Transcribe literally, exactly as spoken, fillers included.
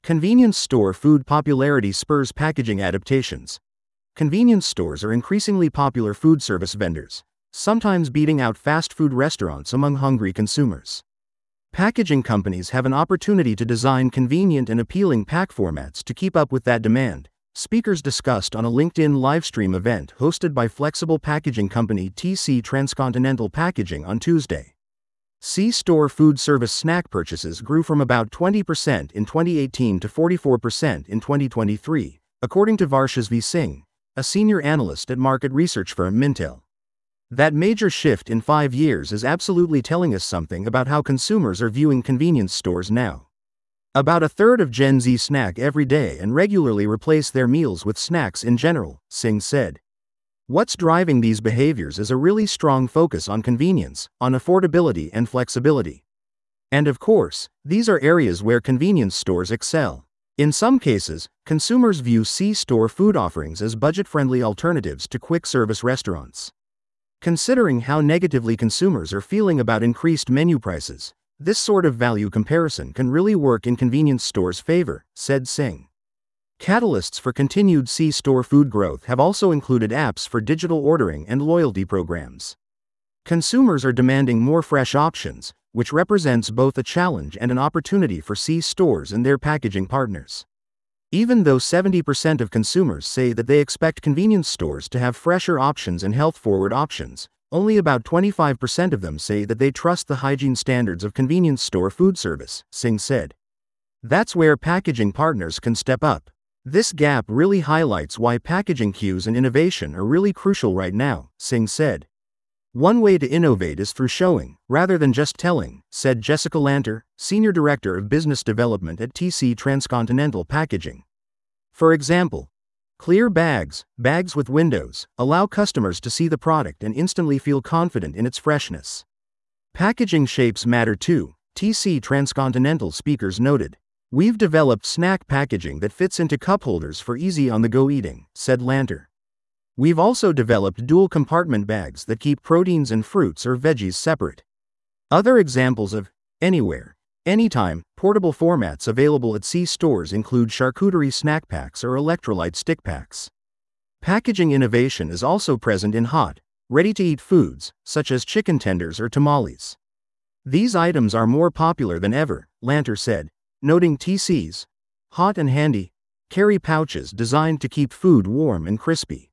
Convenience store food popularity spurs packaging adaptations. Convenience stores are increasingly popular food service vendors, sometimes beating out fast food restaurants among hungry consumers. Packaging companies have an opportunity to design convenient and appealing pack formats to keep up with that demand, speakers discussed on a LinkedIn livestream event hosted by flexible packaging company T C Transcontinental Packaging on Tuesday. C-store food service snack purchases grew from about twenty percent in twenty eighteen to forty-four percent in twenty twenty-three, according to Varshvi Singh, a senior analyst at market research firm Mintel. That major shift in five years is absolutely telling us something about how consumers are viewing convenience stores now. About a third of Gen Z snack every day and regularly replace their meals with snacks in general, Singh said. What's driving these behaviors is a really strong focus on convenience, on affordability and flexibility. And of course, these are areas where convenience stores excel. In some cases, consumers view C-store food offerings as budget-friendly alternatives to quick-service restaurants. Considering how negatively consumers are feeling about increased menu prices, this sort of value comparison can really work in convenience stores' favor, said Singh. Catalysts for continued C-store food growth have also included apps for digital ordering and loyalty programs. Consumers are demanding more fresh options, which represents both a challenge and an opportunity for C-stores and their packaging partners. Even though seventy percent of consumers say that they expect convenience stores to have fresher options and health-forward options, only about twenty-five percent of them say that they trust the hygiene standards of convenience store food service, Singh said. That's where packaging partners can step up. This gap really highlights why packaging cues and innovation are really crucial right now, Singh said. One way to innovate is through showing, rather than just telling, said Jessica Lanter, Senior Director of Business Development at T C Transcontinental Packaging. For example, clear bags, bags with windows, allow customers to see the product and instantly feel confident in its freshness. Packaging shapes matter too, T C Transcontinental speakers noted. We've developed snack packaging that fits into cup holders for easy on-the-go eating, said Lanter. We've also developed dual-compartment bags that keep proteins and fruits or veggies separate. Other examples of anywhere, anytime, portable formats available at C-stores include charcuterie snack packs or electrolyte stick packs. Packaging innovation is also present in hot, ready-to-eat foods, such as chicken tenders or tamales. These items are more popular than ever, Lanter said, noting T C's hot and handy carry pouches designed to keep food warm and crispy.